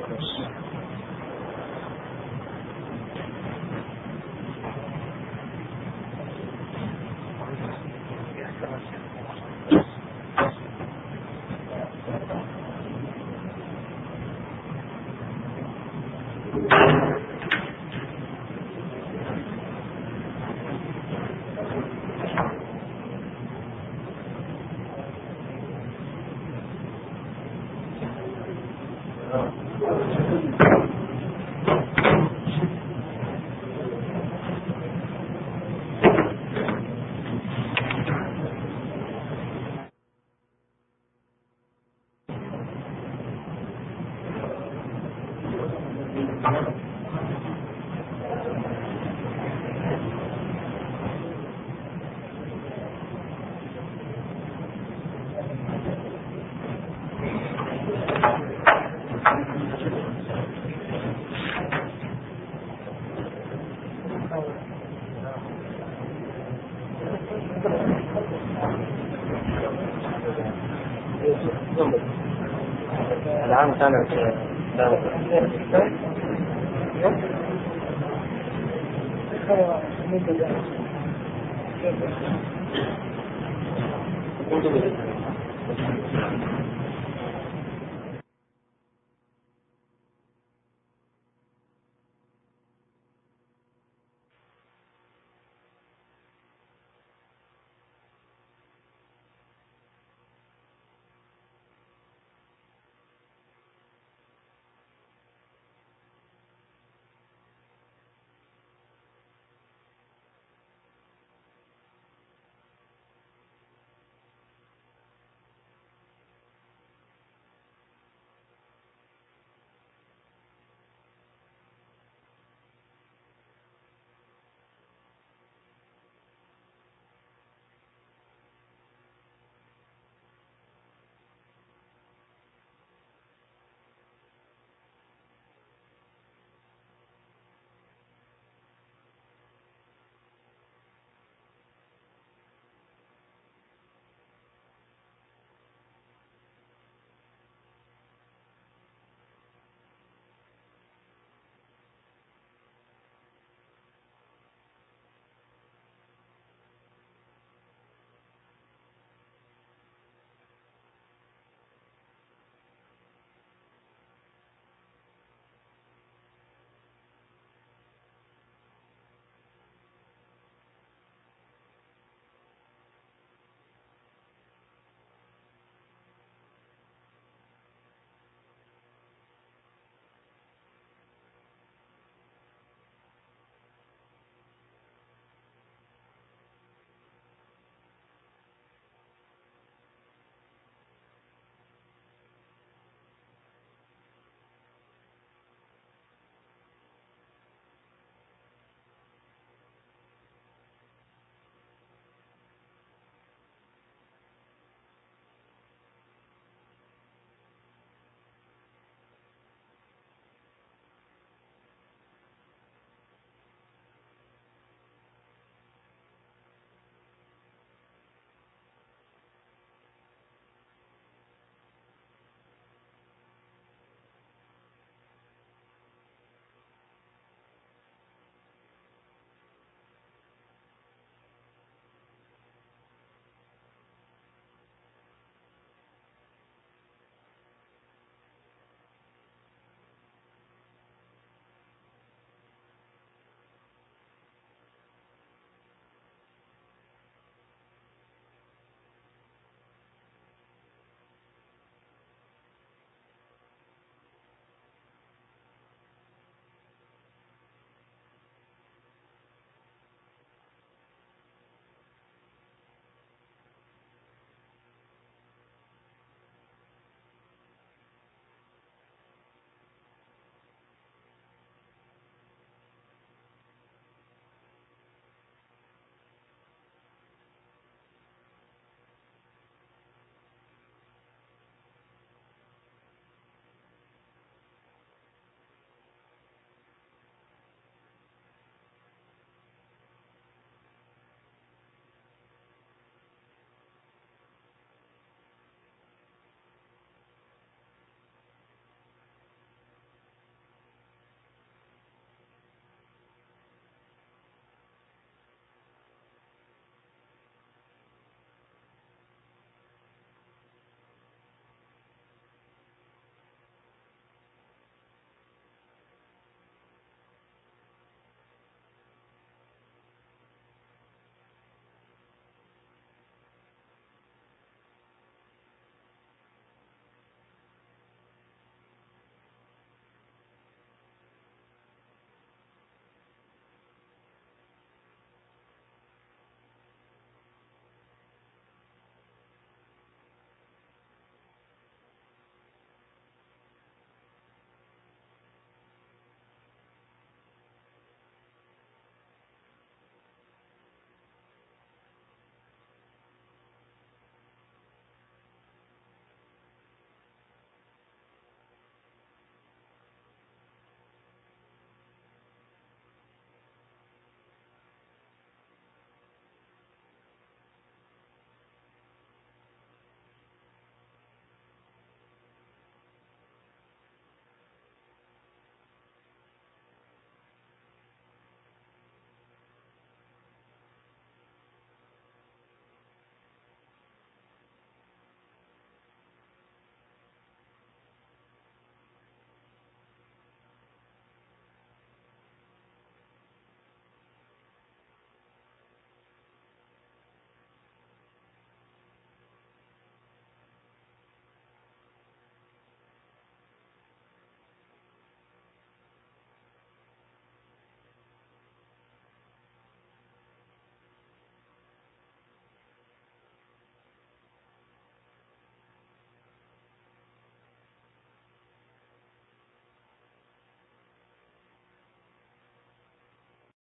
العام كانت